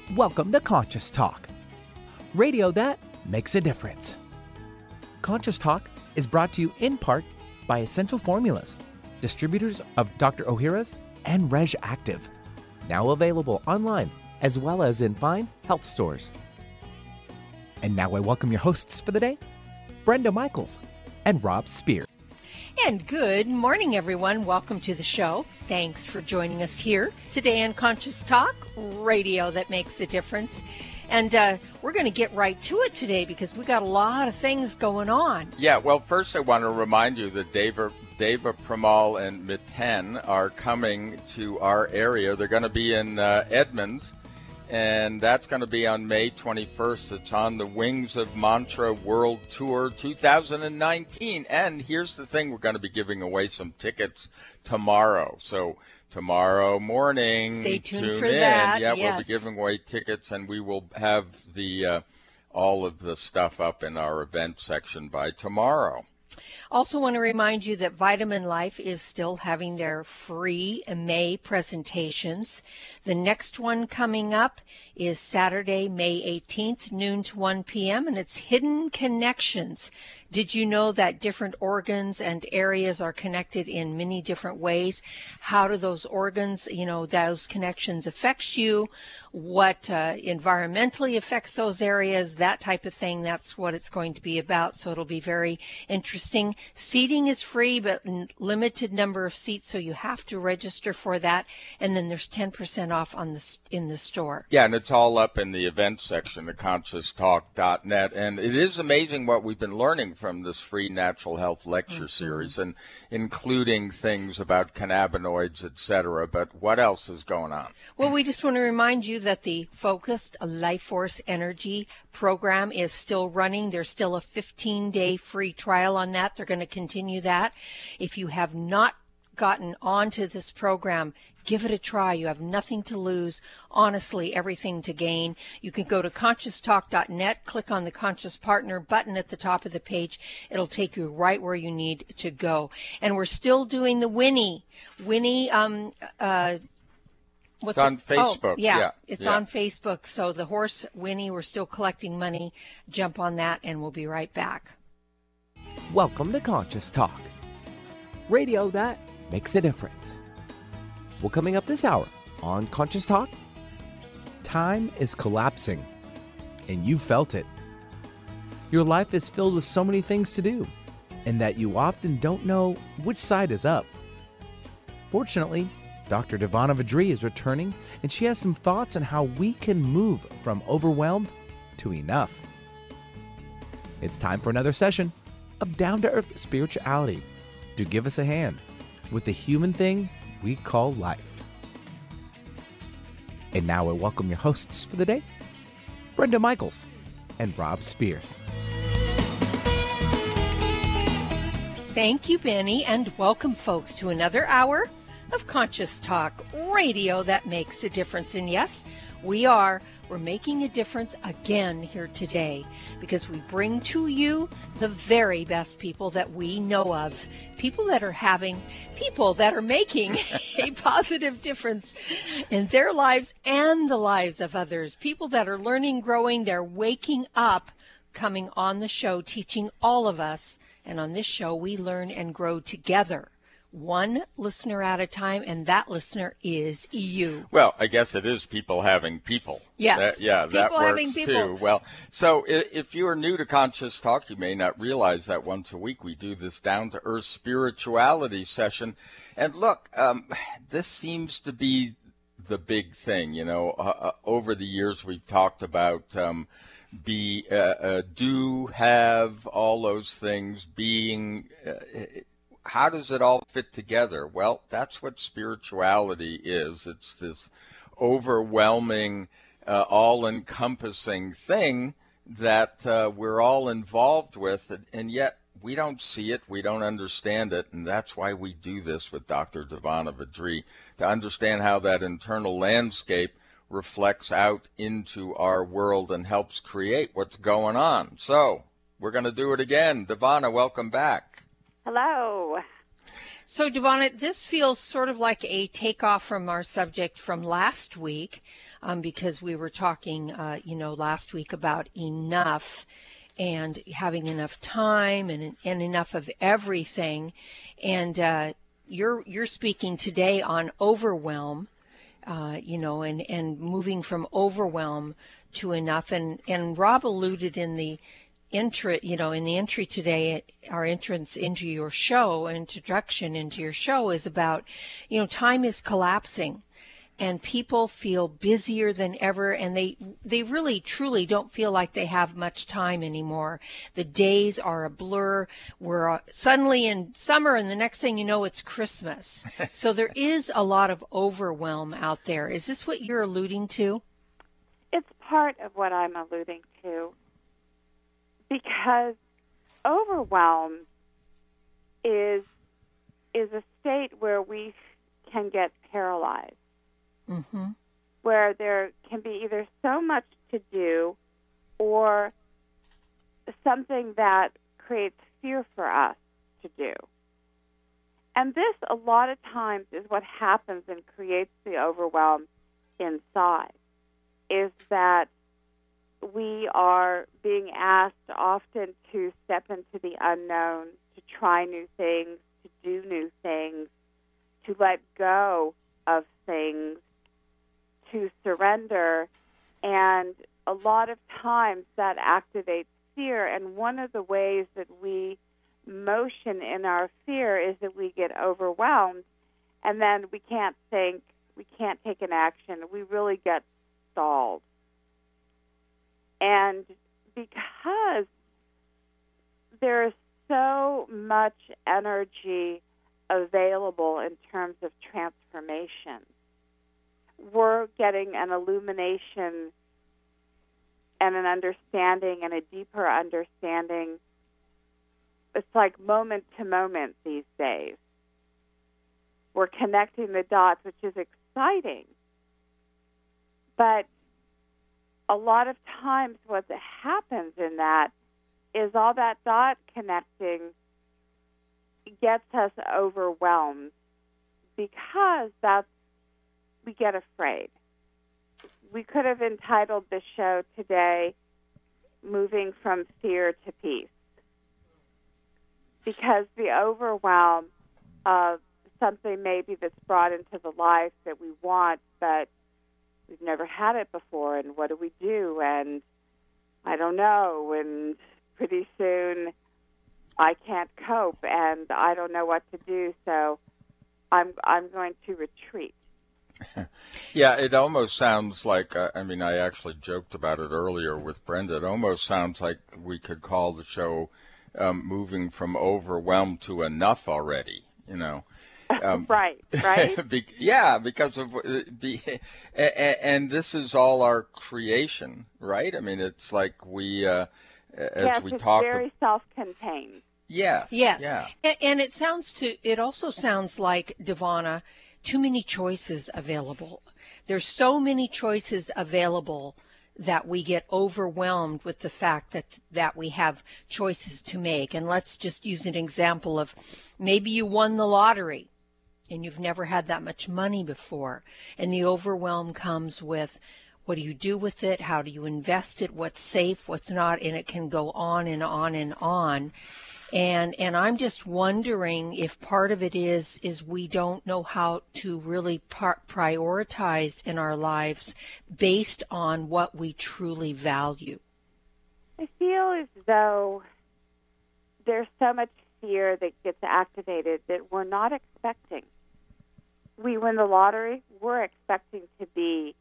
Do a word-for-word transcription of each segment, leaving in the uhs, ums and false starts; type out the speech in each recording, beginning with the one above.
Welcome to Conscious Talk, radio that makes a difference. Conscious Talk is brought to you in part by Essential Formulas, distributors of Doctor Ohhira's and Reg Active, now available online as well as in fine health stores. And now I welcome your hosts for the day, Brenda Michaels and Rob Spear. And good morning, everyone. Welcome to the show. Thanks for joining us here today on Conscious Talk, radio that makes a difference. And uh, we're going to get right to it today because we got a lot of things going on. Yeah, well, first I want to remind you that Deva, Deva Premal and Miten are coming to our area. They're going to be in uh, Edmonds, and that's going to be on May twenty-first. It's on the Wings of Mantra World Tour two thousand nineteen. And here's the thing, we're going to be giving away some tickets tomorrow. So tomorrow morning, stay tuned tune for in. that. Yeah, yes. We'll be giving away tickets, and we will have the uh, all of the stuff up in our event section by tomorrow. Also want to remind you that Vitamin Life is still having their free May presentations. The next one coming up is Saturday, May eighteenth, noon to one p.m., and it's Hidden Connections. Did you know that different organs and areas are connected in many different ways? How do those organs, you know, those connections affect you? What uh, environmentally affects those areas? That type of thing. That's what it's going to be about. So it'll be very interesting. Seating is free, but limited number of seats, so you have to register for that. And then there's ten percent off on the in the store. Yeah, and it's all up in the event section of conscious talk dot net. And it is amazing what we've been learning from this free natural health lecture mm-hmm. series, and including things about cannabinoids, et cetera. But what else is going on? Well, we just want to remind you that the Focused Life Force Energy program is still running. There's still a fifteen-day free trial on that. They're going to continue that. If you have not gotten onto this program, give it a try. You have nothing to lose, honestly, everything to gain. You can go to conscious talk dot net, click on the Conscious Partner button at the top of the page. It'll take you right where you need to go. And we're still doing the Winnie. Winnie, um, uh, what's it's on it? Facebook. Oh, yeah, yeah, it's yeah. on Facebook. So the horse Winnie, we're still collecting money. Jump on that, and we'll be right back. Welcome to Conscious Talk, radio that makes a difference. Well, coming up this hour on Conscious Talk, time is collapsing, and you felt it. Your life is filled with so many things to do, and that you often don't know which side is up. Fortunately, Doctor Devana Vadri is returning, and she has some thoughts on how we can move from overwhelmed to enough. It's time for another session of down-to-earth spirituality to give us a hand with the human thing we call life. And now I welcome your hosts for the day, Brenda Michaels and Rob Spears. Thank you, Benny, and welcome, folks, to another hour of Conscious Talk, radio that makes a difference. And yes, we are. We're making a difference again here today because we bring to you the very best people that we know of, people that are having, people that are making a positive difference in their lives and the lives of others, people that are learning, growing, they're waking up, coming on the show, teaching all of us. And on this show, we learn and grow together, one listener at a time, and that listener is you. Well, I guess it is people having people. Yes. That, yeah, people that having works people. too. Well, so if you are new to Conscious Talk, you may not realize that once a week we do this down-to-earth spirituality session. And look, um, this seems to be the big thing. You know, uh, uh, over the years we've talked about um, be, uh, uh, do, have, all those things, being. Uh, How does it all fit together? Well, that's what spirituality is. It's this overwhelming, uh, all-encompassing thing that uh, we're all involved with, and, and yet we don't see it, we don't understand it, and that's why we do this with Doctor Devana Vadri, to understand how that internal landscape reflects out into our world and helps create what's going on. So we're going to do it again. Devana, welcome back. Hello. So, Devana, this feels sort of like a takeoff from our subject from last week. um, because we were talking, uh, you know, last week about enough and having enough time and, and enough of everything. And uh, you're you're speaking today on overwhelm, uh, you know, and, and moving from overwhelm to enough. And, and Rob alluded in the entry, you know, in the entry today, our entrance into your show, introduction into your show is about, you know, time is collapsing. And people feel busier than ever, and they they really truly don't feel like they have much time anymore. The days are a blur. We're uh, suddenly in summer, and the next thing you know, it's Christmas. So there is a lot of overwhelm out there. Is this what you're alluding to? It's part of what I'm alluding to, because overwhelm is is a state where we can get paralyzed. Mm-hmm. Where there can be either so much to do or something that creates fear for us to do. And this, a lot of times, is what happens and creates the overwhelm inside, is that we are being asked often to step into the unknown, to try new things, to do new things, to let go of things, to surrender, and a lot of times that activates fear. And one of the ways that we motion in our fear is that we get overwhelmed, and then we can't think, we can't take an action, we really get stalled. And because there is so much energy available in terms of transformation, we're getting an illumination and an understanding and a deeper understanding. It's like moment to moment these days. We're connecting the dots, which is exciting. But a lot of times what happens in that is all that dot connecting gets us overwhelmed, because that's we get afraid. We could have entitled the show today, Moving from Fear to Peace, because the overwhelm of something maybe that's brought into the life that we want, but we've never had it before, and what do we do? And I don't know, and pretty soon I can't cope, and I don't know what to do, so I'm I'm going to retreat. Yeah, it almost sounds like, uh, I mean, I actually joked about it earlier with Brenda. It almost sounds like we could call the show um, Moving from Overwhelmed to Enough Already, you know. Um, right, right? be, yeah, because of, uh, be, and, and this is all our creation, right? I mean, it's like we, uh, as yes, we it's talk. very self-contained. Yes. Yes. Yeah. And, and it sounds to, it also sounds like, Devana, too many choices available. There's so many choices available that we get overwhelmed with the fact that that we have choices to make. And let's just use an example of maybe you won the lottery and you've never had that much money before. And the overwhelm comes with, what do you do with it? How do you invest it? What's safe? What's not? And it can go on and on and on. And and I'm just wondering if part of it is is we don't know how to really par- prioritize in our lives based on what we truly value. I feel as though there's so much fear that gets activated that we're not expecting. We win the lottery, we're expecting to be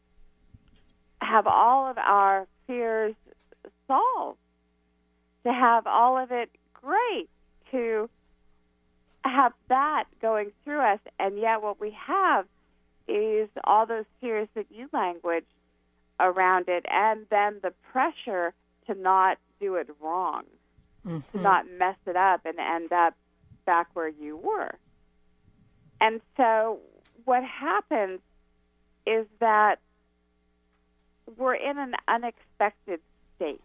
have all of our fears solved, to have all of it great, to have that going through us, and yet what we have is all those fears that you language around it, and then the pressure to not do it wrong, mm-hmm. to not mess it up and end up back where you were. And so what happens is that we're in an unexpected state.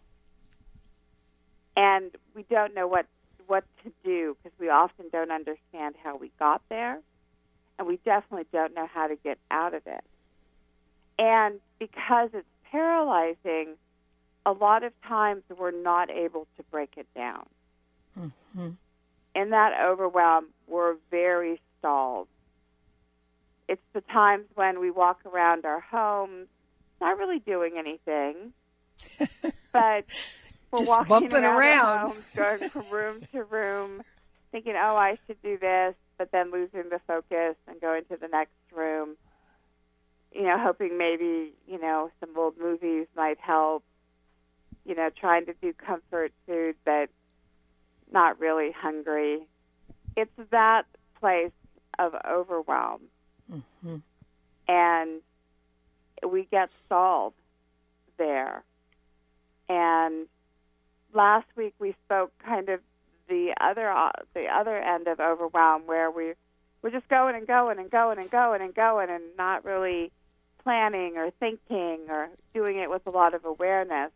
And we don't know what, what to do because we often don't understand how we got there, and we definitely don't know how to get out of it. And because it's paralyzing, a lot of times we're not able to break it down. Mm-hmm. In that overwhelm, we're very stalled. It's the times when we walk around our homes, not really doing anything, but we're Just walking bumping around, around. Our homes, going from room to room, thinking, oh, I should do this, but then losing the focus and going to the next room, you know, hoping maybe, you know, some old movies might help, you know, trying to do comfort food, but not really hungry. It's that place of overwhelm. Mm-hmm. And we get stalled there. And last week we spoke kind of the other uh, the other end of overwhelm, where we we're just going and going and going and going and going and not really planning or thinking or doing it with a lot of awareness.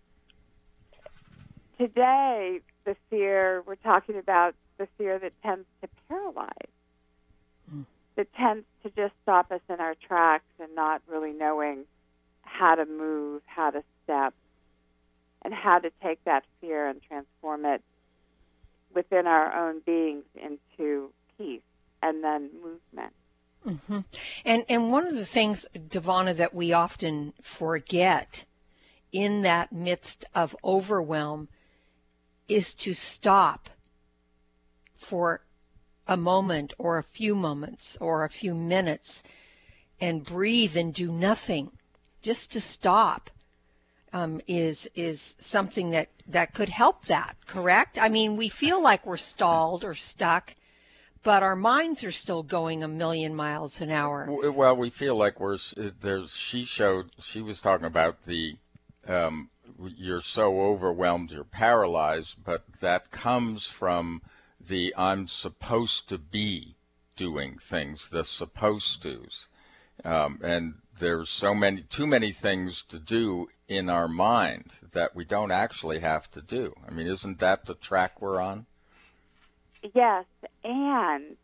Today, the fear, we're talking about the fear that tends to paralyze, mm. that tends to just stop us in our tracks and not really knowing how to move, how to step, and how to take that fear and transform it within our own beings into peace and then movement. Mm-hmm. And and one of the things, Devana, that we often forget in that midst of overwhelm is to stop for a moment or a few moments or a few minutes and breathe and do nothing. Just to stop um, is is something that, that could help that, correct? I mean, we feel like we're stalled or stuck, but our minds are still going a million miles an hour. Well, we feel like we're there's. She showed. She was talking about the. Um, you're so overwhelmed, you're paralyzed, but that comes from the I'm supposed to be doing things, the supposed to's, um, and there's so many, too many things to do in our mind that we don't actually have to do. I mean, isn't that the track we're on? Yes, and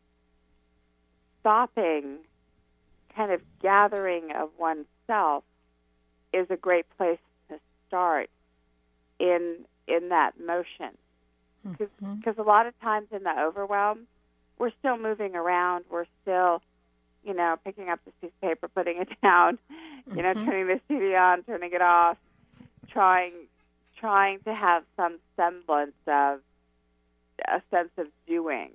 stopping, kind of gathering of oneself is a great place to start in in that motion. Because mm-hmm. a lot of times in the overwhelm, we're still moving around. We're still, you know, picking up this piece of paper, putting it down, you know, mm-hmm. turning the T V on, turning it off, trying trying to have some semblance of a sense of doing,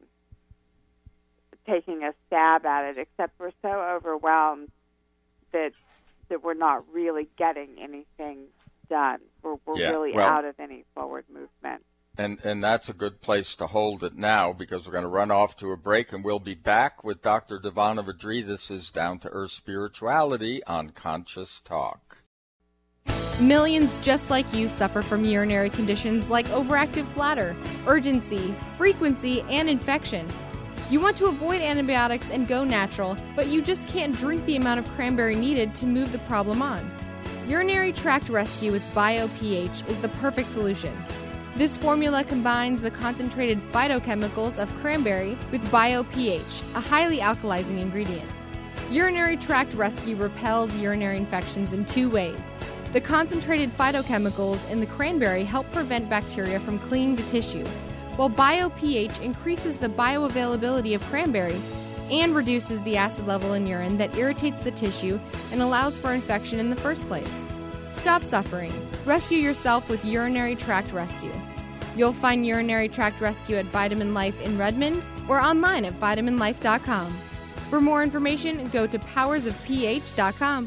taking a stab at it, except we're so overwhelmed that that we're not really getting anything done. We're, we're yeah, really well, out of any forward movement. And and that's a good place to hold it now, because we're going to run off to a break, and we'll be back with Doctor Devana Vadri. This is Down to Earth Spirituality on Conscious Talk. Millions just like you suffer from urinary conditions like overactive bladder, urgency, frequency, and infection. You want to avoid antibiotics and go natural, but you just can't drink the amount of cranberry needed to move the problem on. Urinary Tract Rescue with BioPH is the perfect solution. This formula combines the concentrated phytochemicals of cranberry with BioPH, a highly alkalizing ingredient. Urinary Tract Rescue repels urinary infections in two ways. The concentrated phytochemicals in the cranberry help prevent bacteria from clinging to tissue, while BioPH increases the bioavailability of cranberry and reduces the acid level in urine that irritates the tissue and allows for infection in the first place. Stop suffering. Rescue yourself with Urinary Tract Rescue. You'll find Urinary Tract Rescue at Vitamin Life in Redmond or online at vitamin life dot com. For more information, go to powers of p h dot com.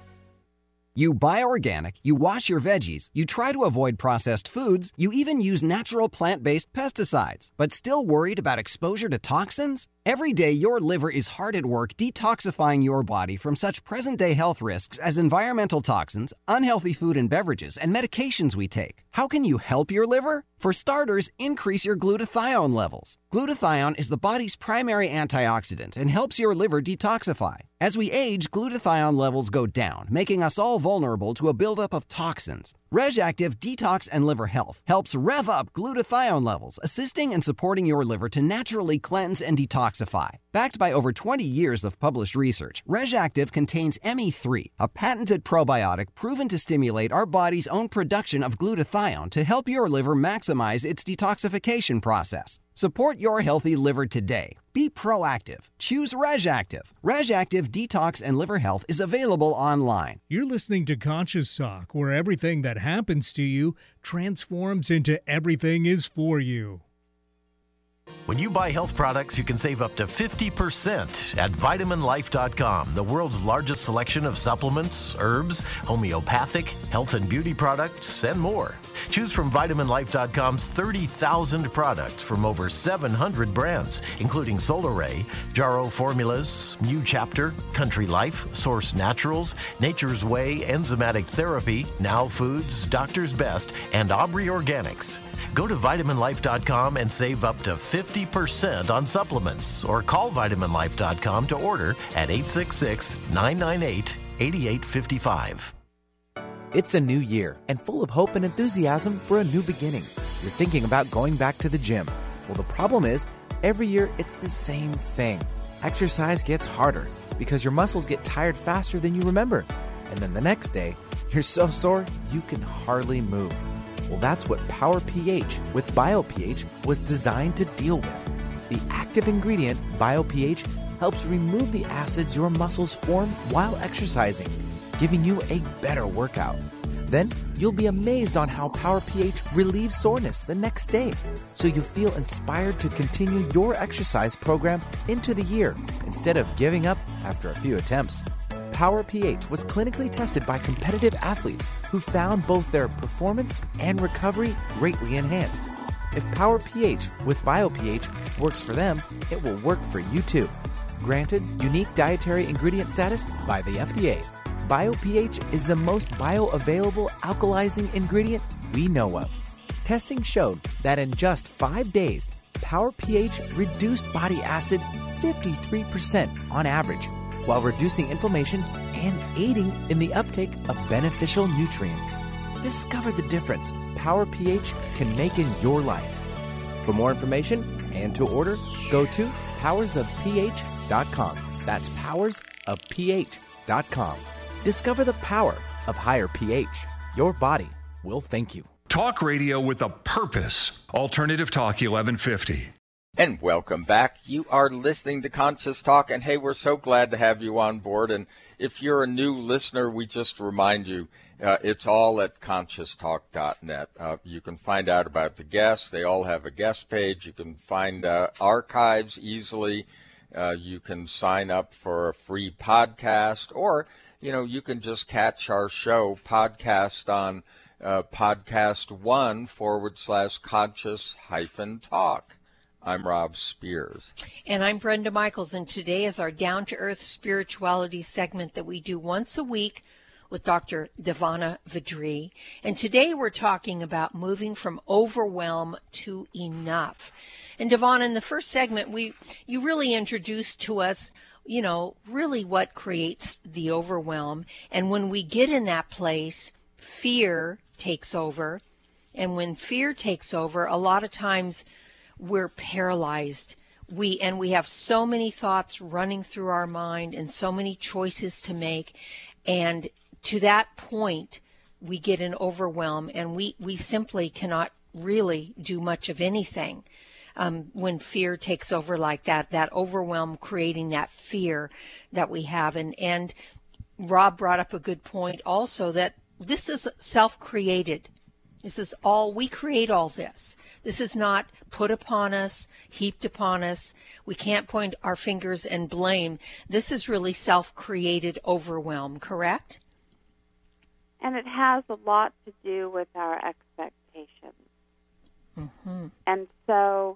You buy organic, you wash your veggies, you try to avoid processed foods, you even use natural plant-based pesticides, but still worried about exposure to toxins? Every day, your liver is hard at work detoxifying your body from such present-day health risks as environmental toxins, unhealthy food and beverages, and medications we take. How can you help your liver? For starters, increase your glutathione levels. Glutathione is the body's primary antioxidant and helps your liver detoxify. As we age, glutathione levels go down, making us all vulnerable to a buildup of toxins. RegActive Detox and Liver Health helps rev up glutathione levels, assisting and supporting your liver to naturally cleanse and detoxify. Backed by over twenty years of published research, RegActive contains M E three, a patented probiotic proven to stimulate our body's own production of glutathione to help your liver maximize its detoxification process. Support your healthy liver today. Be proactive. Choose RegActive. RegActive Detox and Liver Health is available online. You're listening to Conscious Talk, where everything that happens to you transforms into everything is for you. When you buy health products, you can save up to fifty percent at vitamin life dot com, the world's largest selection of supplements, herbs, homeopathic, health and beauty products, and more. Choose from vitamin life dot com's thirty thousand products from over seven hundred brands, including Solaray, Jarrow Formulas, New Chapter, Country Life, Source Naturals, Nature's Way, Enzymatic Therapy, Now Foods, Doctor's Best, and Aubrey Organics. Go to vitamin life dot com and save up to fifty percent on supplements, or call vitamin life dot com to order at eight six six, nine nine eight, eight eight five five. It's a new year and full of hope and enthusiasm for a new beginning. You're thinking about going back to the gym. Well, the problem is, every year it's the same thing. Exercise gets harder because your muscles get tired faster than you remember. And then the next day, you're so sore you can hardly move. Well, that's what Power pH with BioPH was designed to deal with. The active ingredient, BioPH, helps remove the acids your muscles form while exercising, giving you a better workout. Then you'll be amazed on how Power pH relieves soreness the next day, so you feel inspired to continue your exercise program into the year instead of giving up after a few attempts. Power pH was clinically tested by competitive athletes who found both their performance and recovery greatly enhanced. If Power pH with BioPH works for them, it will work for you too. Granted unique dietary ingredient status by the F D A. BioPH is the most bioavailable alkalizing ingredient we know of. Testing showed that in just five days, Power pH reduced body acid fifty-three percent on average, while reducing inflammation and aiding in the uptake of beneficial nutrients. Discover the difference Power pH can make in your life. For more information and to order, go to powers of pH dot com. That's powers of pH dot com. Discover the power of higher pH. Your body will thank you. Talk radio with a purpose. Alternative Talk eleven fifty. And welcome back. You are listening to Conscious Talk, and hey, we're so glad to have you on board. And if you're a new listener, we just remind you, uh, it's all at conscious talk dot net. Uh, you can find out about the guests. They all have a guest page. You can find uh, archives easily. Uh, you can sign up for a free podcast, or, you know, you can just catch our show podcast on uh, podcast one forward slash conscious hyphen talk. I'm Rob Spears. And I'm Brenda Michaels, and today is our Down-to-Earth Spirituality segment that we do once a week with Doctor Devana Vadri. And today we're talking about moving from overwhelm to enough. And Devana, in the first segment, we you really introduced to us, you know, really what creates the overwhelm. And when we get in that place, fear takes over. And when fear takes over, a lot of times we're paralyzed. We and we have so many thoughts running through our mind and so many choices to make. And to that point, we get an overwhelm, and we, we simply cannot really do much of anything um, when fear takes over like that, that overwhelm creating that fear that we have. And, and Rob brought up a good point also, that this is self-created. This is all, we create all this. This is not put upon us, heaped upon us. We can't point our fingers and blame. This is really self-created overwhelm, correct? And it has a lot to do with our expectations. Mm-hmm. And so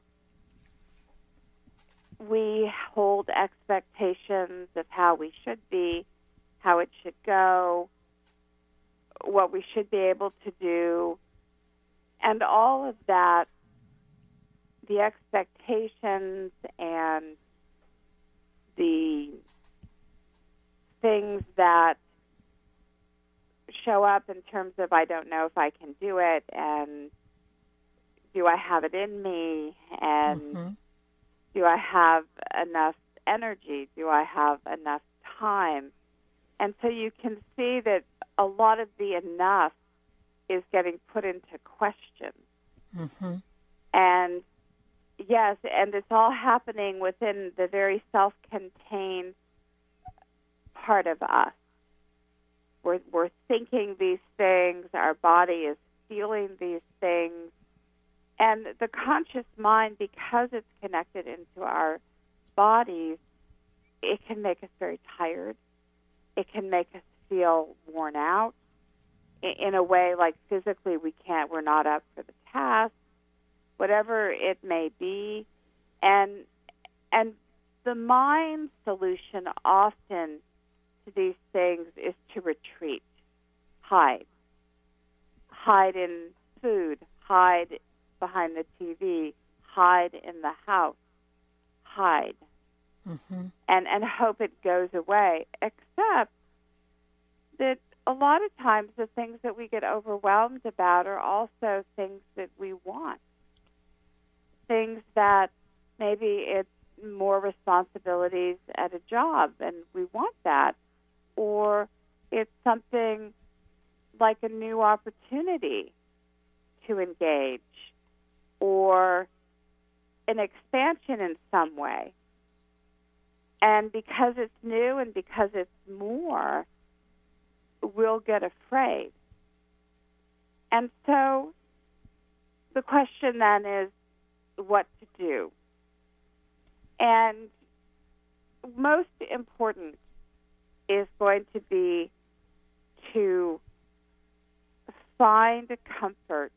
we hold expectations of how we should be, how it should go, what we should be able to do. And all of that, the expectations and the things that show up in terms of I don't know if I can do it, and do I have it in me, and mm-hmm. do I have enough energy? Do I have enough time? And so you can see that a lot of the enough is getting put into question. Mm-hmm. And yes, and it's all happening within the very self-contained part of us. We're, we're thinking these things, our body is feeling these things, and the conscious mind, because it's connected into our bodies, it can make us very tired. It can make us feel worn out in a way like physically we can't, we're not up for the task, whatever it may be. And and the mind solution often to these things is to retreat, hide. Hide in food, hide behind the T V, hide in the house, hide. Mm-hmm. And, and hope it goes away, except that a lot of times the things that we get overwhelmed about are also things that we want. Things that maybe it's more responsibilities at a job and we want that, or it's something like a new opportunity to engage, or an expansion in some way. And because it's new and because it's more, we'll get afraid. And so the question then is what to do. And most important is going to be to find comfort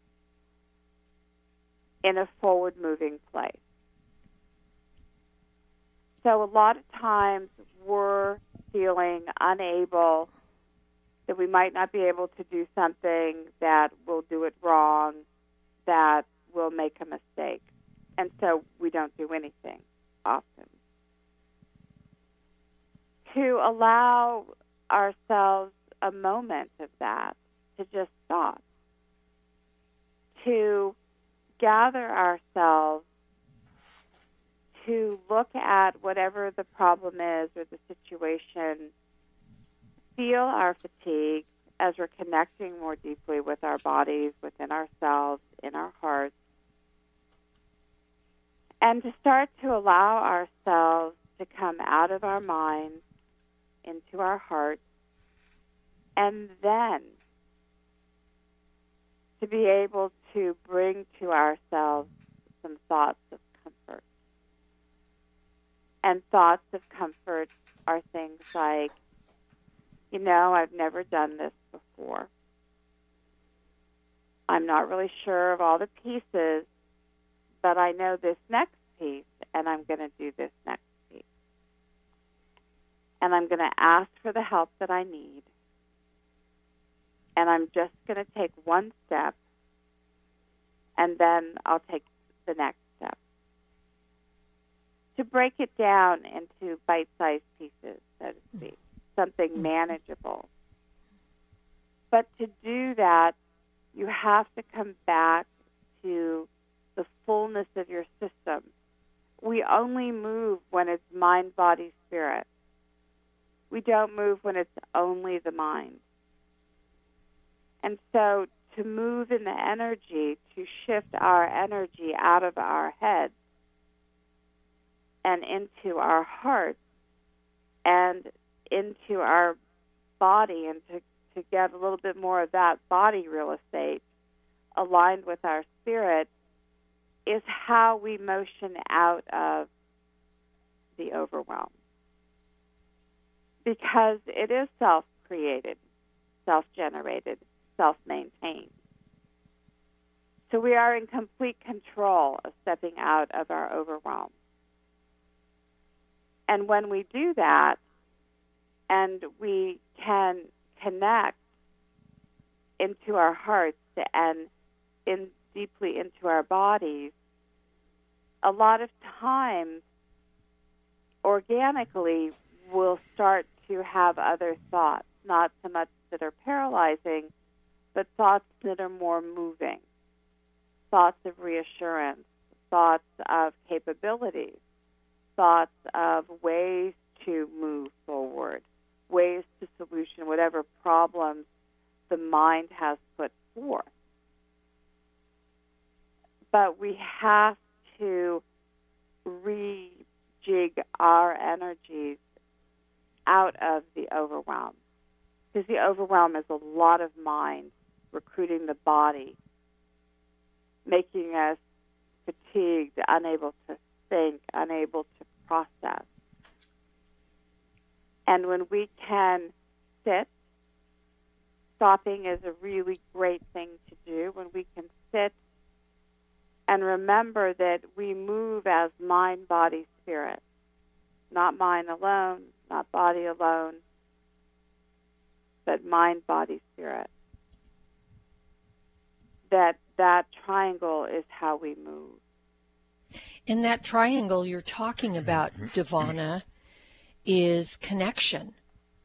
in a forward-moving place. So a lot of times we're feeling unable, that we might not be able to do something, that we'll do it wrong, that we'll make a mistake. And so we don't do anything often. To allow ourselves a moment of that, to just stop, to gather ourselves, to look at whatever the problem is or the situation, feel our fatigue as we're connecting more deeply with our bodies, within ourselves, in our hearts, and to start to allow ourselves to come out of our minds into our hearts, and then to be able to bring to ourselves some thoughts of comfort. And thoughts of comfort are things like, you know, I've never done this before. I'm not really sure of all the pieces, but I know this next piece, and I'm going to do this next piece. And I'm going to ask for the help that I need. And I'm just going to take one step, and then I'll take the next step. To break it down into bite-sized pieces, so to speak, something manageable. But to do that, you have to come back to the fullness of your system. We only move when it's mind, body, spirit. We don't move when it's only the mind. And so to move in the energy, to shift our energy out of our heads and into our hearts and into our body, and to, to get a little bit more of that body real estate aligned with our spirit, is how we motion out of the overwhelm. Because it is self-created, self-generated, self-maintained. So we are in complete control of stepping out of our overwhelm. And when we do that, and we can connect into our hearts and in deeply into our bodies, a lot of times, organically, we'll start to have other thoughts, not so much the that are paralyzing, but thoughts that are more moving, thoughts of reassurance, thoughts of capabilities, thoughts of ways to move forward, ways to solution whatever problems the mind has put forth. But we have to rejig our energies out of the overwhelm, because the overwhelm is a lot of mind recruiting the body, making us fatigued, unable to think, unable to process. And when we can sit, stopping is a really great thing to do. When we can sit and remember that we move as mind, body, spirit, not mind alone, not body alone, but mind, body, spirit. That that triangle is how we move. And that triangle you're talking about, Devana, is connection.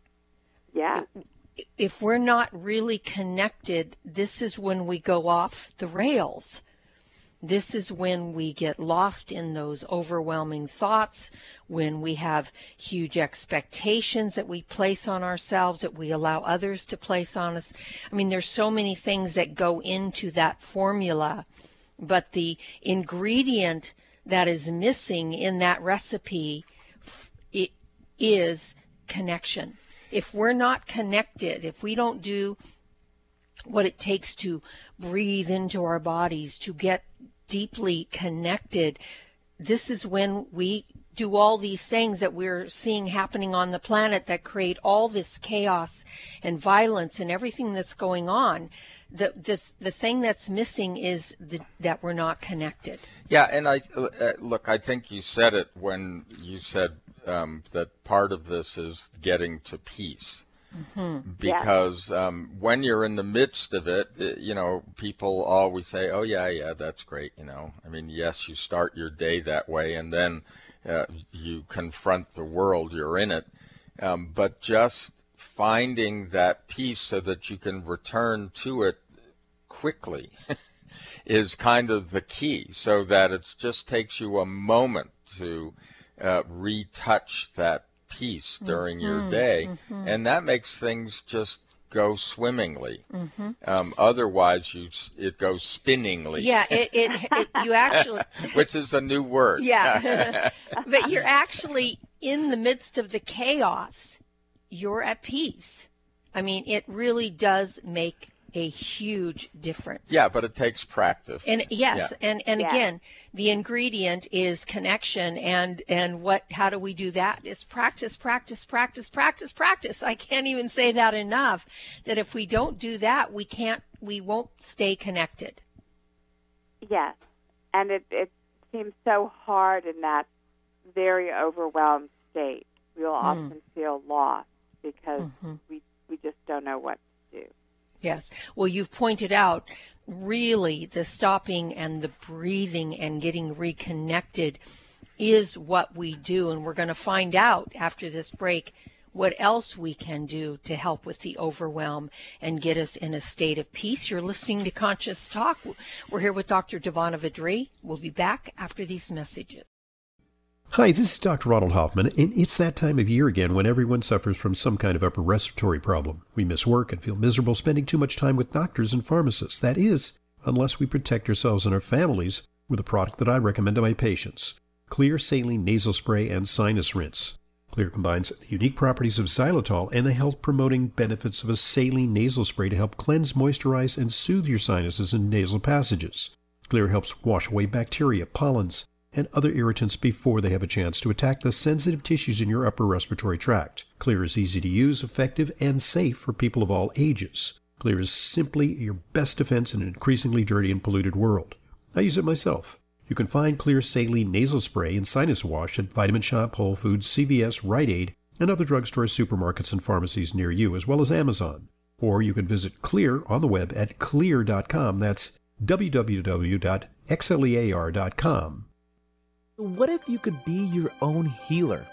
Yeah. If we're not really connected, this is when we go off the rails. This is when we get lost in those overwhelming thoughts, when we have huge expectations that we place on ourselves, that we allow others to place on us. I mean, there's so many things that go into that formula, but the ingredient that is missing in that recipe it is connection. If we're not connected, if we don't do what it takes to breathe into our bodies, to get deeply connected, this is when we do all these things that we're seeing happening on the planet that create all this chaos and violence and everything that's going on. The the, the thing that's missing is the, that we're not connected. Yeah, and I uh, look, I think you said it when you said um, that part of this is getting to peace. Mm-hmm. Because yeah. um, when you're in the midst of it, it, you know, people always say, oh, yeah, yeah, that's great, you know. I mean, yes, you start your day that way, and then uh, you confront the world, you're in it. Um, but just finding that peace so that you can return to it quickly is kind of the key, so that it just takes you a moment to uh, retouch that peace during mm-hmm, your day, mm-hmm. and that makes things just go swimmingly. Mm-hmm. Um, otherwise, you it goes spinningly. Yeah, it, it, it you actually, which is a new word. Yeah, but you're actually in the midst of the chaos. You're at peace. I mean, it really does make a huge difference. Yeah, but it takes practice. And yes, yeah. and and yeah. again, the ingredient is connection. And and what? How do we do that? It's practice, practice, practice, practice, practice. I can't even say that enough. That if we don't do that, we can't. We won't stay connected. Yes, and it it seems so hard in that very overwhelmed state. We'll mm. often feel lost because mm-hmm. we we just don't know what to do. Yes. Well, you've pointed out really the stopping and the breathing and getting reconnected is what we do. And we're going to find out after this break what else we can do to help with the overwhelm and get us in a state of peace. You're listening to Conscious Talk. We're here with Doctor Devana Vidri. We'll be back after these messages. Hi, this is Doctor Ronald Hoffman, and it's that time of year again when everyone suffers from some kind of upper respiratory problem. We miss work and feel miserable spending too much time with doctors and pharmacists. That is, unless we protect ourselves and our families with a product that I recommend to my patients, Xlear Saline Nasal Spray and Sinus Rinse. Xlear combines the unique properties of xylitol and the health-promoting benefits of a saline nasal spray to help cleanse, moisturize, and soothe your sinuses and nasal passages. Xlear helps wash away bacteria, pollens, and other irritants before they have a chance to attack the sensitive tissues in your upper respiratory tract. Xlear is easy to use, effective, and safe for people of all ages. Xlear is simply your best defense in an increasingly dirty and polluted world. I use it myself. You can find Xlear Saline Nasal Spray and Sinus Wash at Vitamin Shoppe, Whole Foods, C V S, Rite Aid, and other drugstores, supermarkets, and pharmacies near you, as well as Amazon. Or you can visit Xlear on the web at xlear dot com. That's w w w dot xlear dot com. What if you could be your own healer?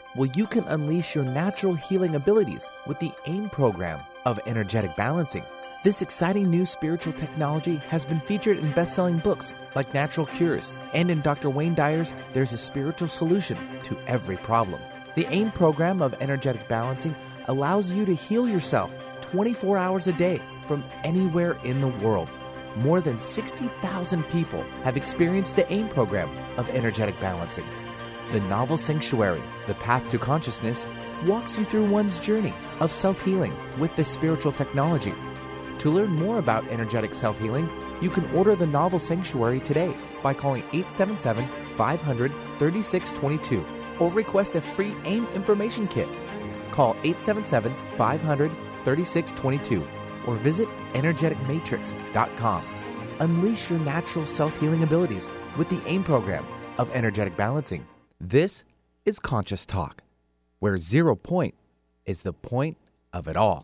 Well, you can unleash your natural healing abilities with the AIM program of energetic balancing. This exciting new spiritual technology has been featured in best-selling books like Natural Cures, and in Doctor Wayne Dyer's There's a Spiritual Solution to Every Problem. The AIM program of energetic balancing allows you to heal yourself twenty-four hours a day from anywhere in the world. More than sixty thousand people have experienced the AIM program of energetic balancing. The novel Sanctuary, The Path to Consciousness, walks you through one's journey of self-healing with this spiritual technology. To learn more about energetic self-healing, you can order the novel Sanctuary today by calling eight seven seven, five hundred, thirty-six twenty-two or request a free AIM information kit. Call eight seven seven, five hundred, thirty-six twenty-two or visit energetic matrix dot com. Unleash your natural self-healing abilities with the AIM program of energetic balancing. This is Conscious Talk, where zero point is the point of it all.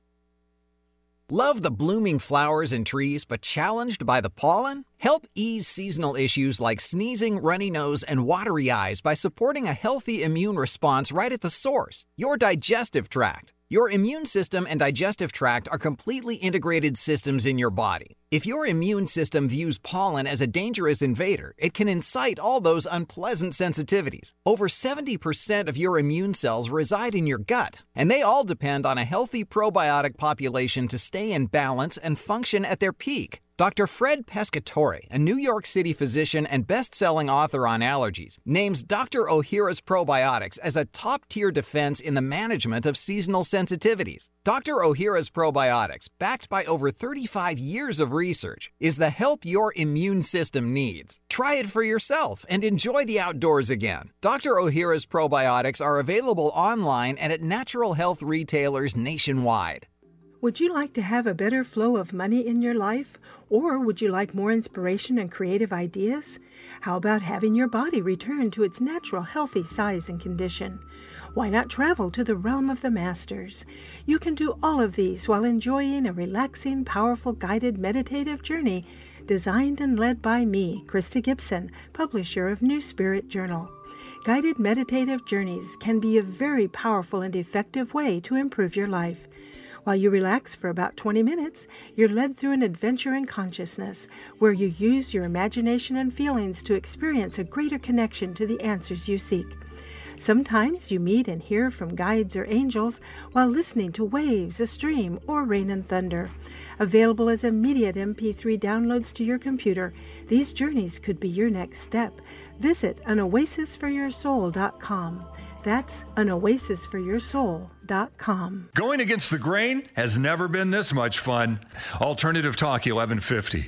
Love the blooming flowers and trees, but challenged by the pollen? Help ease seasonal issues like sneezing, runny nose, and watery eyes by supporting a healthy immune response right at the source, your digestive tract. Your immune system and digestive tract are completely integrated systems in your body. If your immune system views pollen as a dangerous invader, it can incite all those unpleasant sensitivities. Over seventy percent of your immune cells reside in your gut, and they all depend on a healthy probiotic population to stay in balance and function at their peak. Doctor Fred Pescatore, a New York City physician and best-selling author on allergies, names Doctor Ohhira's probiotics as a top-tier defense in the management of seasonal sensitivities. Doctor Ohhira's probiotics, backed by over thirty-five years of research, is the help your immune system needs. Try it for yourself and enjoy the outdoors again. Doctor Ohhira's probiotics are available online and at natural health retailers nationwide. Would you like to have a better flow of money in your life? Or would you like more inspiration and creative ideas? How about having your body return to its natural healthy size and condition? Why not travel to the realm of the masters? You can do all of these while enjoying a relaxing, powerful, guided meditative journey designed and led by me, Krista Gibson, publisher of New Spirit Journal. Guided meditative journeys can be a very powerful and effective way to improve your life. While you relax for about twenty minutes, you're led through an adventure in consciousness where you use your imagination and feelings to experience a greater connection to the answers you seek. Sometimes you meet and hear from guides or angels while listening to waves, a stream, or rain and thunder. Available as immediate M P three downloads to your computer, these journeys could be your next step. Visit an oasis for your soul dot com. That's an oasis for your soul dot com. Going against the grain has never been this much fun. Alternative Talk eleven fifty.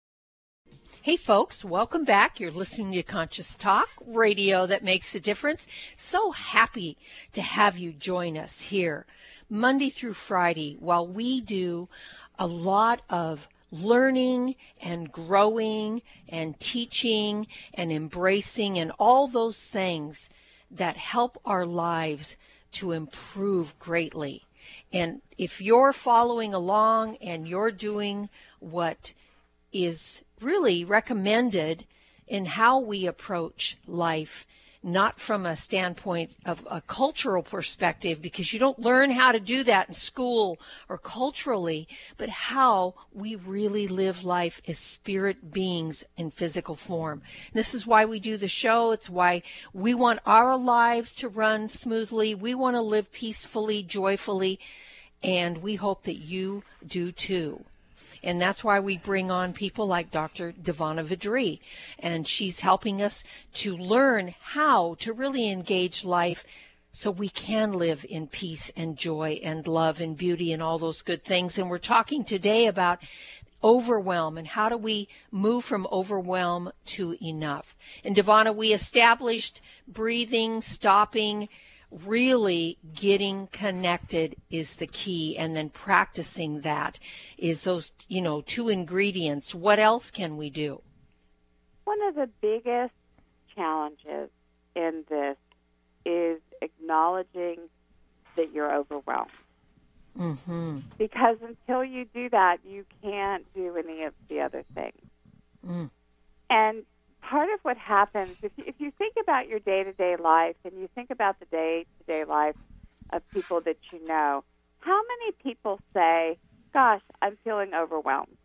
Hey folks, welcome back. You're listening to Conscious Talk, radio that makes a difference. So happy to have you join us here Monday through Friday while we do a lot of learning and growing and teaching and embracing and all those things that help our lives to improve greatly. And if you're following along and you're doing what is really recommended in how we approach life, not from a standpoint of a cultural perspective, because you don't learn how to do that in school or culturally, but how we really live life as spirit beings in physical form. And this is why we do the show. It's why we want our lives to run smoothly. We want to live peacefully, joyfully, and we hope that you do too. And that's why we bring on people like Doctor Devana Vidri, and she's helping us to learn how to really engage life so we can live in peace and joy and love and beauty and all those good things. And we're talking today about overwhelm and how do we move from overwhelm to enough. And Devana, we established breathing, stopping, really getting connected is the key, and then practicing that is those, you know, two ingredients. What else can we do? One of the biggest challenges in this is acknowledging that you're overwhelmed. Mm-hmm. Because until you do that, you can't do any of the other things. Mm. And part of what happens, if you, if you think about your day-to-day life and you think about the day-to-day life of people that you know, how many people say, gosh, I'm feeling overwhelmed?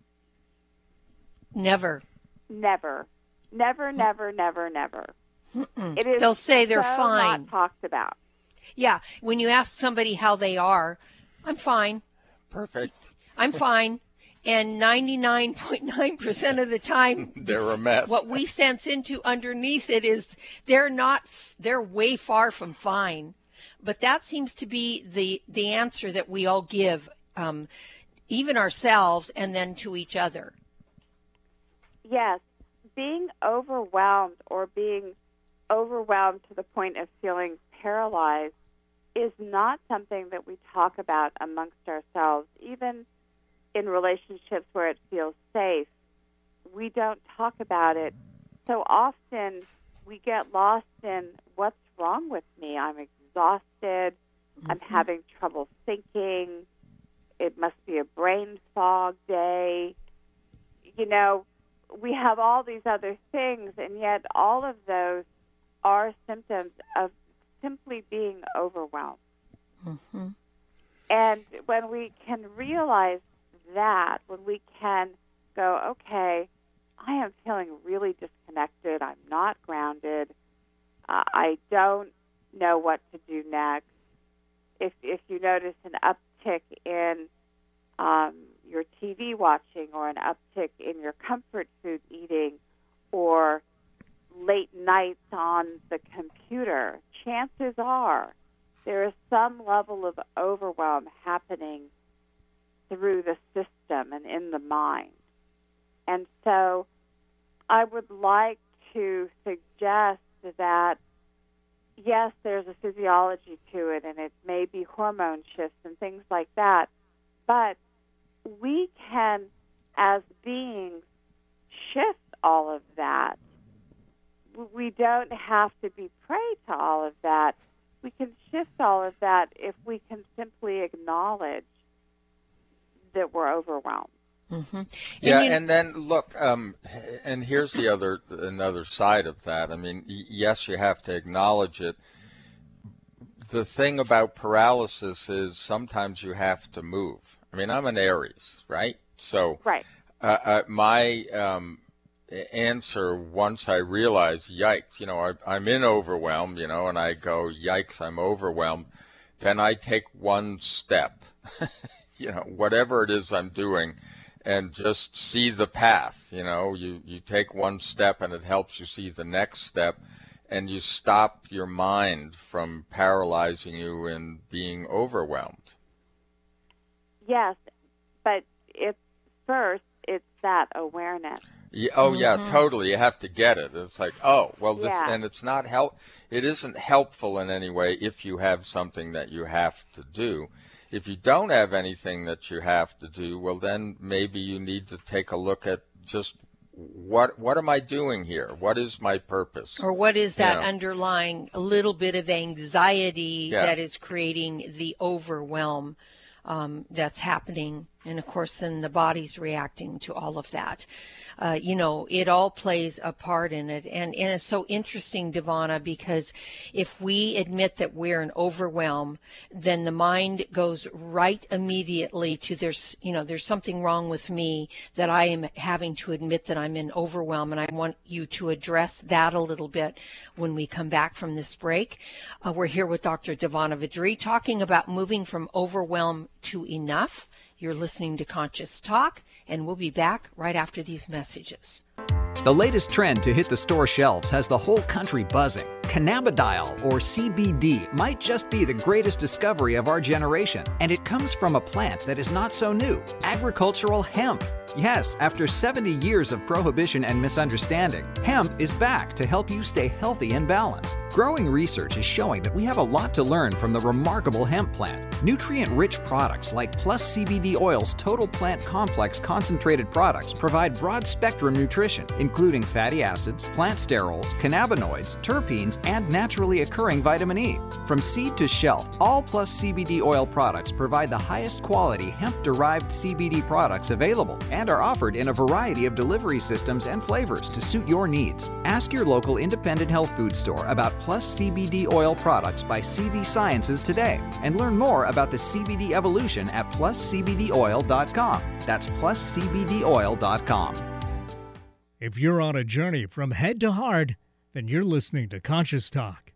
Never. Never. Never, never, never, never. It is They'll say they're so fine. Not talked about. Yeah. When you ask somebody how they are, I'm fine. Perfect. I'm fine. And ninety-nine point nine percent of the time, they're a mess. What we sense into underneath it is they're not, they're way far from fine. But that seems to be the, the answer that we all give, um, even ourselves and then to each other. Yes. Being overwhelmed or being overwhelmed to the point of feeling paralyzed is not something that we talk about amongst ourselves, even in relationships where it feels safe. We don't talk about it. So often we get lost in what's wrong with me. I'm exhausted. Mm-hmm. I'm having trouble thinking. It must be a brain fog day. You know, we have all these other things, and yet all of those are symptoms of simply being overwhelmed. Mm-hmm. And when we can realize that, when we can go, okay, I am feeling really disconnected, I'm not grounded, uh, I don't know what to do next. If if you notice an uptick in um, your T V watching or an uptick in your comfort food eating or late nights on the computer, chances are there is some level of overwhelm happening through the system and in the mind. And so I would like to suggest that, yes, there's a physiology to it, and it may be hormone shifts and things like that, but we can, as beings, shift all of that. We don't have to be prey to all of that. We can shift all of that if we can simply acknowledge that we're overwhelmed. Mm-hmm. Yeah, and, you, and then look, um, and here's the other another side of that. I mean, y- yes, you have to acknowledge it. The thing about paralysis is sometimes you have to move. I mean, I'm an Aries, right? So right. Uh, uh, my um, answer once I realize, yikes, you know, I, I'm in overwhelm, you know, and I go, yikes, I'm overwhelmed, then I take one step, you know, whatever it is I'm doing, and just see the path. You know, you, you take one step and it helps you see the next step, and you stop your mind from paralyzing you and being overwhelmed. Yes, but it's first, it's that awareness. Yeah, oh Mm-hmm. yeah, totally. You have to get it. It's like, oh, well, this, Yeah. and it's not help. It isn't helpful in any way if you have something that you have to do. If you don't have anything that you have to do, well, then maybe you need to take a look at just what what am I doing here? What is my purpose? or what is that Yeah. underlying a little bit of anxiety Yeah. that is creating the overwhelm um, that's happening? And of course, then the body's reacting to all of that. Uh, you know, it all plays a part in it. And, and it's so interesting, Devana, because if we admit that we're in overwhelm, then the mind goes right immediately to there's, you know, there's something wrong with me that I am having to admit that I'm in overwhelm. And I want you to address that a little bit when we come back from this break. Uh, we're here with Doctor Devana Vidri talking about moving from overwhelm to enough. You're listening to Conscious Talk, and we'll be back right after these messages. The latest trend to hit the store shelves has the whole country buzzing. Cannabidiol, or C B D, might just be the greatest discovery of our generation, and it comes from a plant that is not so new, agricultural hemp. Yes, after seventy years of prohibition and misunderstanding, hemp is back to help you stay healthy and balanced. Growing research is showing that we have a lot to learn from the remarkable hemp plant. Nutrient-rich products like Plus C B D Oil's Total Plant Complex concentrated products provide broad-spectrum nutrition, including fatty acids, plant sterols, cannabinoids, terpenes, and naturally occurring vitamin E. From seed to shelf, all Plus C B D Oil products provide the highest quality hemp-derived C B D products available and and are offered in a variety of delivery systems and flavors to suit your needs. Ask your local independent health food store about Plus C B D oil products by C V Sciences today and learn more about the C B D evolution at plus c b d oil dot com. That's plus c b d oil dot com. If you're on a journey from head to heart, then you're listening to Conscious Talk.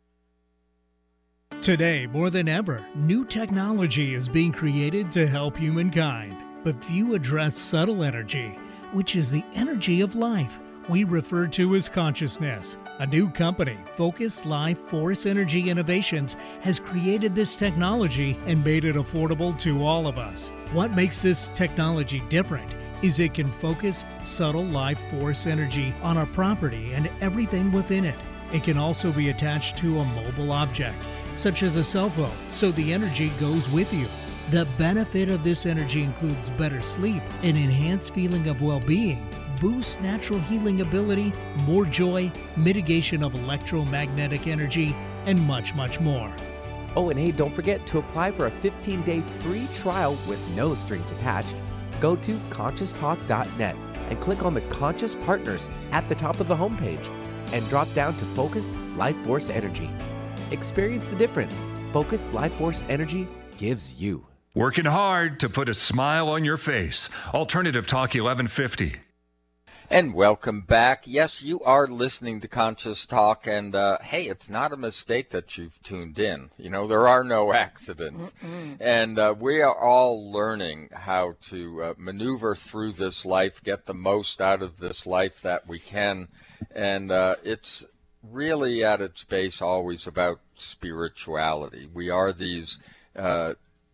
Today, more than ever, new technology is being created to help humankind, but few address subtle energy, which is the energy of life we refer to as consciousness. A new company, Focus Life Force Energy Innovations, has created this technology and made it affordable to all of us. What makes this technology different is it can focus subtle life force energy on a property and everything within it. It can also be attached to a mobile object, such as a cell phone, so the energy goes with you. The benefit of this energy includes better sleep, an enhanced feeling of well-being, boosts natural healing ability, more joy, mitigation of electromagnetic energy, and much, much more. Oh, and hey, don't forget to apply for a fifteen-day free trial with no strings attached. Go to conscious talk dot net and click on the Conscious Partners at the top of the homepage and drop down to Focused Life Force Energy. Experience the difference Focused Life Force Energy gives you. Working hard to put a smile on your face. Alternative Talk eleven fifty. And welcome back. Yes, you are listening to Conscious Talk, and uh, hey, it's not a mistake that you've tuned in. You know, there are no accidents. Mm-mm. And uh, we are all learning how to uh, maneuver through this life, get the most out of this life that we can. And uh, it's really at its base always about spirituality. We are these uh,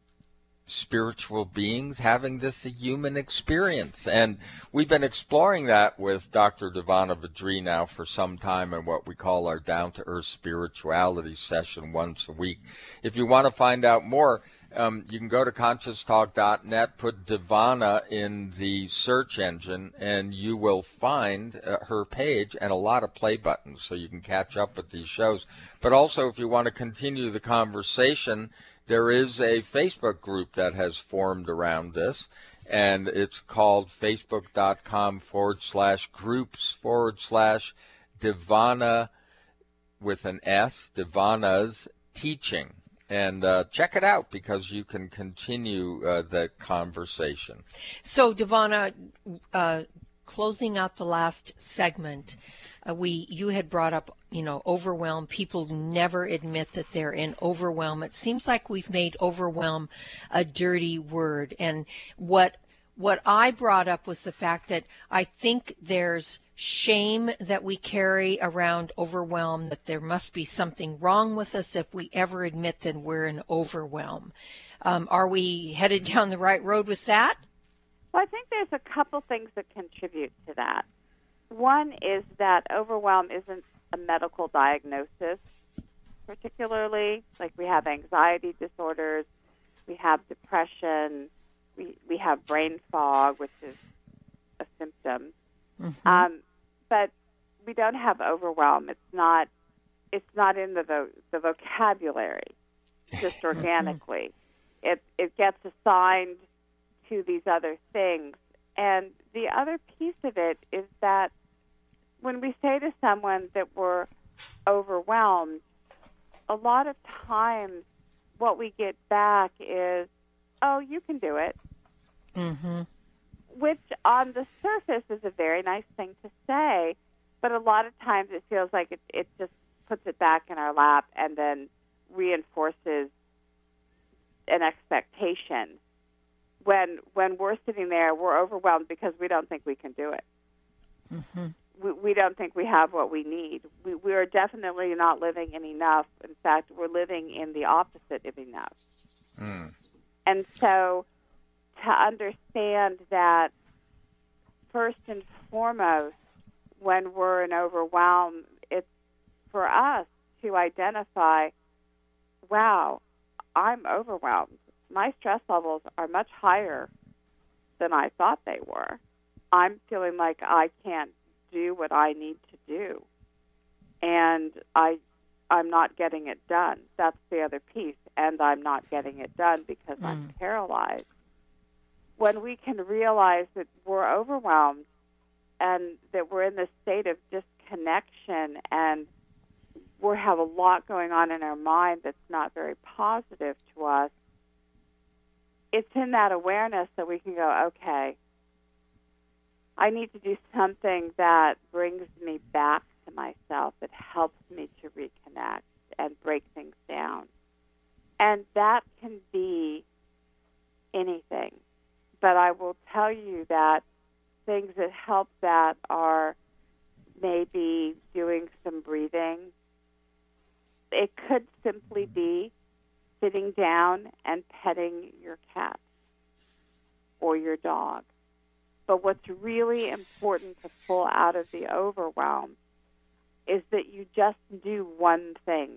spiritual beings having this human experience, and we've been exploring that with Doctor Devana Vadri now for some time in what we call our down-to-earth spirituality session once a week. If you want to find out more, um, you can go to conscious talk dot net, put Devana in the search engine, and you will find uh, her page and a lot of play buttons so you can catch up with these shows. But also, if you want to continue the conversation, there is a Facebook group that has formed around this, and it's called facebook.com forward slash groups forward slash Devana with an S, Devana's Teaching. And uh, check it out because you can continue uh, the conversation. So, Devana, uh, closing out the last segment, uh, we you had brought up, you know, overwhelm. People never admit that they're in overwhelm. It seems like we've made overwhelm a dirty word. And what what I brought up was the fact that I think there's shame that we carry around overwhelm, that there must be something wrong with us if we ever admit that we're in overwhelm. Um, are we headed down the right road with that? Well, I think there's a couple things that contribute to that. One is that overwhelm isn't a medical diagnosis, particularly. Like, we have anxiety disorders, we have depression, we, we have brain fog, which is a symptom. Mm-hmm. Um, but we don't have overwhelm. It's not. It's not in the vo- the vocabulary, just organically. It it gets assigned to these other things. And the other piece of it is that when we say to someone that we're overwhelmed, a lot of times what we get back is, "Oh, you can do it." Mm-hmm. Which on the surface is a very nice thing to say, but a lot of times it feels like it, it just puts it back in our lap and then reinforces an expectation. When when we're sitting there, we're overwhelmed because we don't think we can do it. Mm-hmm. We, we don't think we have what we need. We, we are definitely not living in enough. In fact, we're living in the opposite of enough. Mm. And so to understand that, first and foremost, when we're in overwhelm, it's for us to identify, wow, I'm overwhelmed. My stress levels are much higher than I thought they were. I'm feeling like I can't do what I need to do, and I, I'm not getting it done. That's the other piece, and I'm not getting it done because mm. I'm paralyzed. when we can realize that we're overwhelmed and that we're in this state of disconnection and we have a lot going on in our mind that's not very positive to us, it's in that awareness that we can go, okay, I need to do something that brings me back to myself, that helps me to reconnect and break things down. And that can be anything. But I will tell you that things that help that are maybe doing some breathing. It could simply be sitting down and petting your cat or your dog. But what's really important to pull out of the overwhelm is that you just do one thing.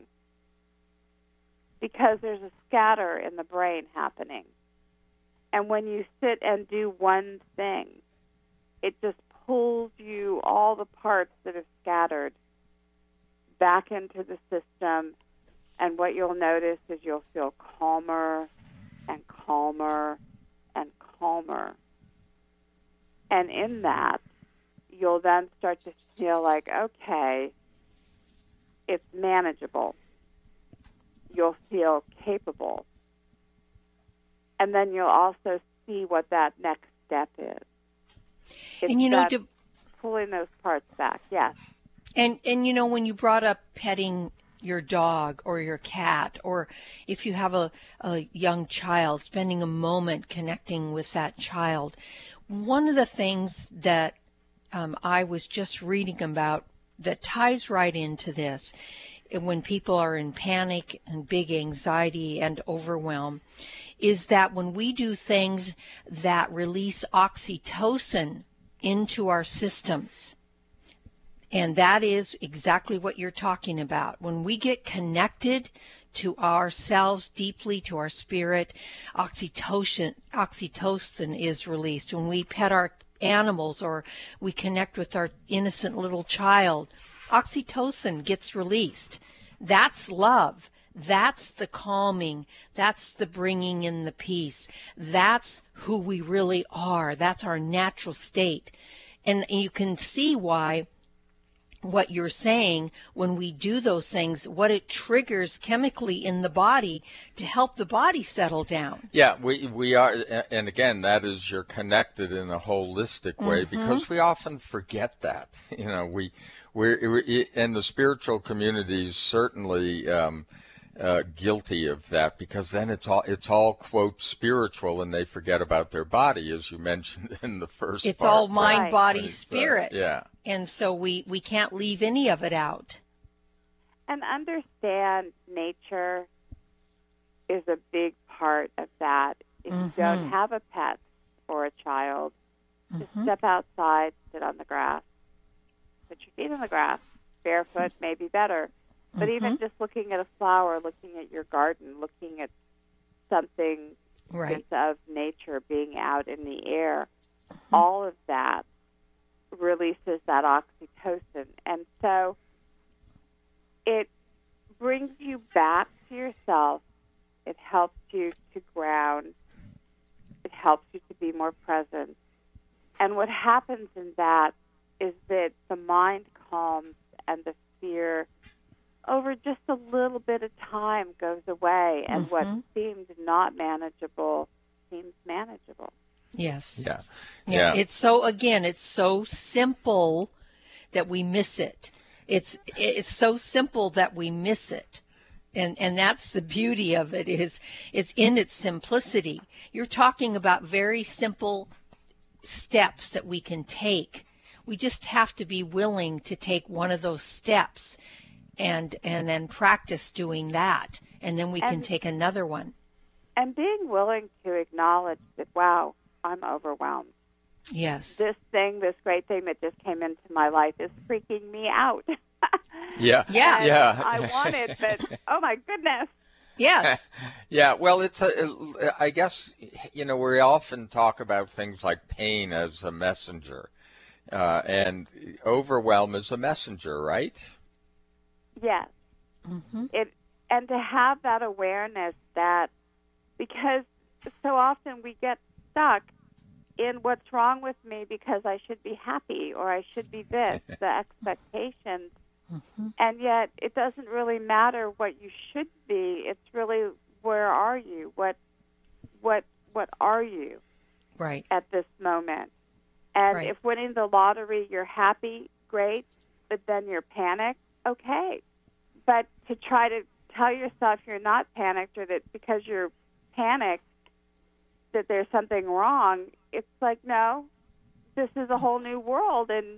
Because there's a scatter in the brain happening. And when you sit and do one thing, it just pulls you, all the parts that have scattered, back into the system. And what you'll notice is you'll feel calmer and calmer and calmer. And in that, you'll then start to feel like, okay, it's manageable. You'll feel capable. And then you'll also see what that next step is. It's and you know, to, pulling those parts back, yes. And and you know, when you brought up petting your dog or your cat, or if you have a, a young child, spending a moment connecting with that child, one of the things that um, I was just reading about that ties right into this, when people are in panic and big anxiety and overwhelm, is that when we do things that release oxytocin into our systems, and that is exactly what you're talking about. When we get connected to ourselves deeply, to our spirit, oxytocin, oxytocin is released. When we pet our animals or we connect with our innocent little child, oxytocin gets released. That's love. That's the calming. That's the bringing in the peace. That's who we really are. That's our natural state. And you can see why what you're saying, when we do those things, what it triggers chemically in the body to help the body settle down. Yeah, we we are, and again, that is, you're connected in a holistic way, mm-hmm. because we often forget that. You know, we we're, we're in the spiritual communities certainly um, uh, guilty of that, because then it's all it's all quote spiritual, and they forget about their body, as you mentioned in the first. It's part. all mind, right. body, spirit. Uh, yeah. And so we, we can't leave any of it out. And understand nature is a big part of that. If mm-hmm. you don't have a pet or a child, just mm-hmm. step outside, sit on the grass, put your feet on the grass, barefoot may be better. But mm-hmm. even just looking at a flower, looking at your garden, looking at something right. of nature being out in the air, mm-hmm. all of that releases that oxytocin. And so it brings you back to yourself. It helps you to ground. It helps you to be more present. And what happens in that is that the mind calms and the fear over just a little bit of time goes away, and mm-hmm. what seemed not manageable seems manageable. Yes. Yeah. yeah. Yeah. It's so, again, it's so simple that we miss it. It's it's so simple that we miss it. And and that's the beauty of it, is it's in its simplicity. You're talking about very simple steps that we can take. We just have to be willing to take one of those steps and and then practice doing that. And then we and, can take another one. And being willing to acknowledge that, wow, I'm overwhelmed. Yes. This thing, this great thing that just came into my life is freaking me out. yeah. Yeah. And yeah. I want it, but oh my goodness. Yes. yeah. Well, it's a, I guess, you know, we often talk about things like pain as a messenger, uh, and overwhelm is a messenger, right? Yes. Mm-hmm. It, and to have that awareness that, because so often we get stuck in what's wrong with me because I should be happy or I should be this, the expectations. Mm-hmm. And yet it doesn't really matter what you should be. It's really, where are you? What what what are you right at this moment? And right. if winning the lottery you're happy, great, but then you're panicked, okay. But to try to tell yourself you're not panicked, or that because you're panicked that there's something wrong, it's like, no, this is a whole new world, and,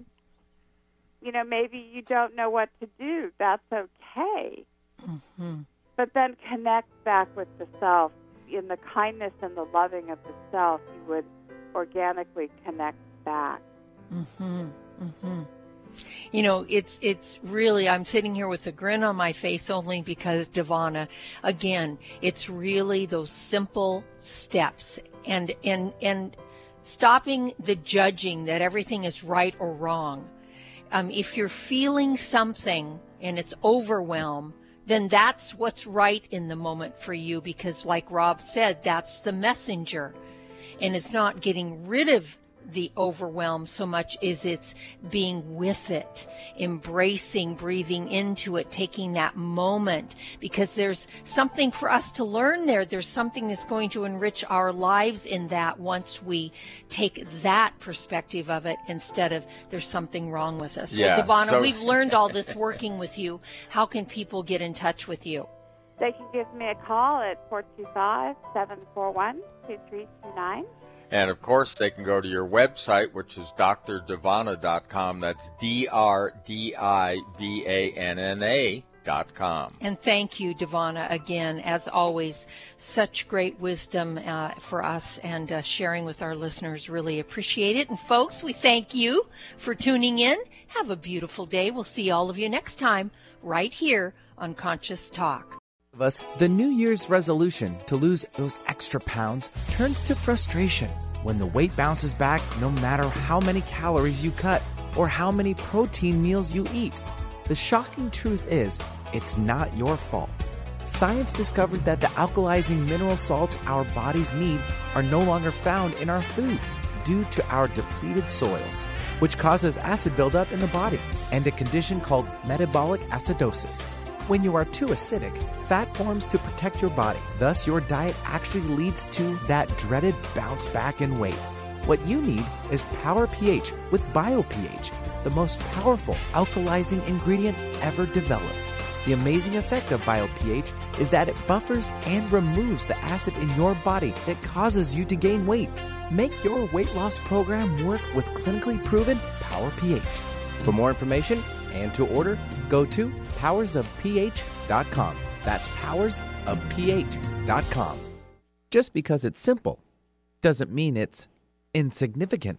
you know, maybe you don't know what to do. That's okay. Mm-hmm. But then connect back with the self. In the kindness and the loving of the self, you would organically connect back. Mm-hmm. Mm-hmm. You know, it's it's really, I'm sitting here with a grin on my face only because, Devana, again, it's really those simple steps and and and stopping the judging that everything is right or wrong. Um, if you're feeling something and it's overwhelm, then that's what's right in the moment for you, because like Rob said, that's the messenger. And it's not getting rid of the overwhelm so much as it's being with it, embracing, breathing into it, taking that moment, because there's something for us to learn there. There's something that's going to enrich our lives in that once we take that perspective of it instead of there's something wrong with us. Yeah, well, Devana, so- we've learned all this working with you. How can people get in touch with you? They can give me a call at four two five, seven four one, two three two nine. And, of course, they can go to your website, which is D R Divana dot com. That's D R D I V A N N A dot com. And thank you, Devana, again, as always, such great wisdom uh, for us, and uh, sharing with our listeners. Really appreciate it. And, folks, we thank you for tuning in. Have a beautiful day. We'll see all of you next time right here on Conscious Talk. Of us, the New Year's resolution to lose those extra pounds turns to frustration when the weight bounces back no matter how many calories you cut or how many protein meals you eat. The shocking truth is, it's not your fault. Science discovered that the alkalizing mineral salts our bodies need are no longer found in our food due to our depleted soils, which causes acid buildup in the body and a condition called metabolic acidosis. When you are too acidic, fat forms to protect your body. Thus, your diet actually leads to that dreaded bounce back in weight. What you need is Power pH with BioPH, the most powerful alkalizing ingredient ever developed. The amazing effect of BioPH is that it buffers and removes the acid in your body that causes you to gain weight. Make your weight loss program work with clinically proven Power pH. For more information and to order, go to powers of pH dot com. That's powers of pH dot com. Just because it's simple doesn't mean it's insignificant.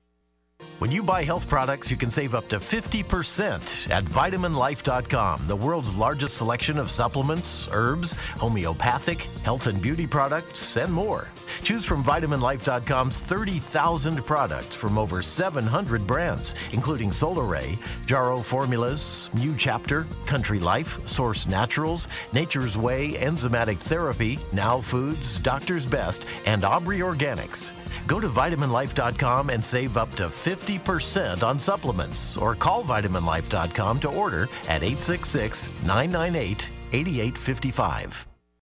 When you buy health products, you can save up to fifty percent at vitamin life dot com, the world's largest selection of supplements, herbs, homeopathic, health and beauty products, and more. Choose from vitamin life dot com's thirty thousand products from over seven hundred brands, including Solaray, Jarrow Formulas, New Chapter, Country Life, Source Naturals, Nature's Way, Enzymatic Therapy, Now Foods, Doctor's Best, and Aubrey Organics. Go to vitamin life dot com and save up to fifty percent on supplements, or call vitamin life dot com to order at eight six six, nine nine eight, eight eight five five.